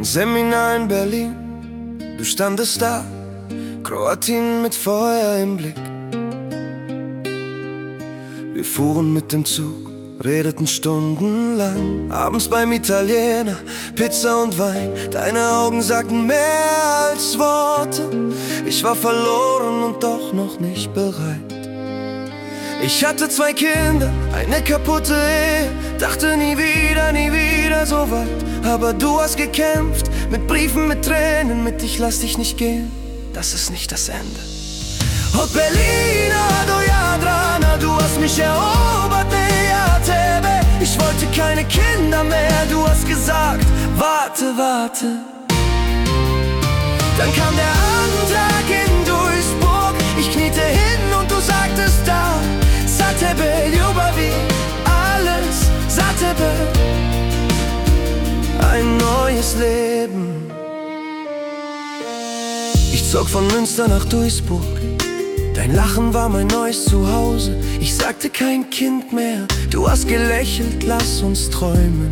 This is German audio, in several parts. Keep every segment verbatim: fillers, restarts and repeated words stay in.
Ein Seminar in Berlin, du standest da, Kroatien mit Feuer im Blick. Wir fuhren mit dem Zug, redeten stundenlang. Abends beim Italiener, Pizza und Wein. Deine Augen sagten mehr als Worte. Ich war verloren und doch noch nicht bereit. Ich hatte zwei Kinder, eine kaputte Ehe. Dachte nie wieder, nie wieder so weit. Aber du hast gekämpft, mit Briefen, mit Tränen. Mit ich lass dich nicht gehen, das ist nicht das Ende. Od Berlina do Jadrana, du hast mich erobert, ne, ja, Tebe. Ich wollte keine Kinder mehr, du hast gesagt, warte, warte. Dann kam der Antrag in Duisburg, ich kniete hin und du sagtest da, za tebe, ljubavi, alles, za tebe. Ein neues Leben. Ich zog von Münster nach Duisburg. Dein Lachen war mein neues Zuhause. Ich sagte kein Kind mehr. Du hast gelächelt, lass uns träumen.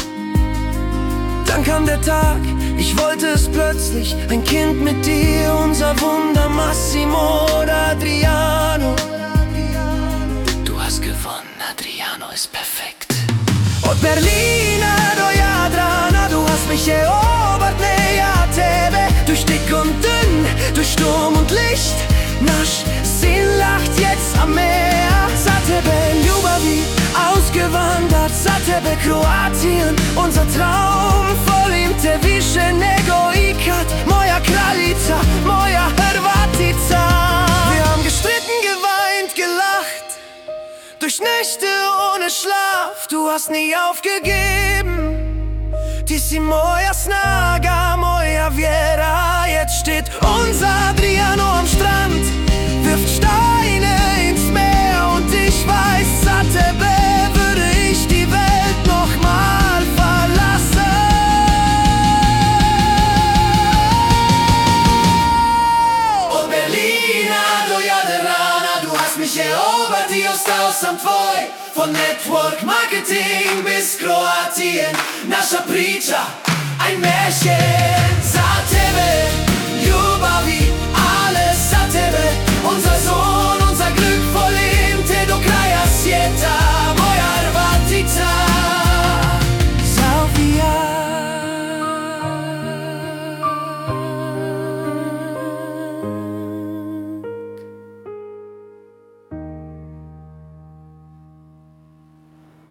Dann kam der Tag, ich wollte es plötzlich. Ein Kind mit dir, unser Wunder, Massimo oder Adriano. Du hast gewonnen, Adriano ist perfekt. Od Berlina do Jadrana, du hast mich erobert, ne, ja, Tebe. Durch dick und dünn, durch Sturm und Licht. Nasch, sie lacht jetzt am Meer. Za tebe, ljubavi, ausgewandert. Za tebe, Kroatien, unser Traum. Volim te više nego ikad. Moja kraljica, moja Hrvatica. Wir haben gestritten, geweint, gelacht. Durch Nächte ohne Schlaf. Du hast nie aufgegeben. Ti si moja snaga, moja Viera. Jetzt steht unser Adriano am Strand, wirft Steine ins Meer und ich weiß, za tebe würde ich die Welt noch mal verlassen. Oh Berlina do Jadrana, du hast mich erobert, die ostao sam tvoj. Von Network Marketing bis Kroatien, nasza priča, ein Märchen, za tebe.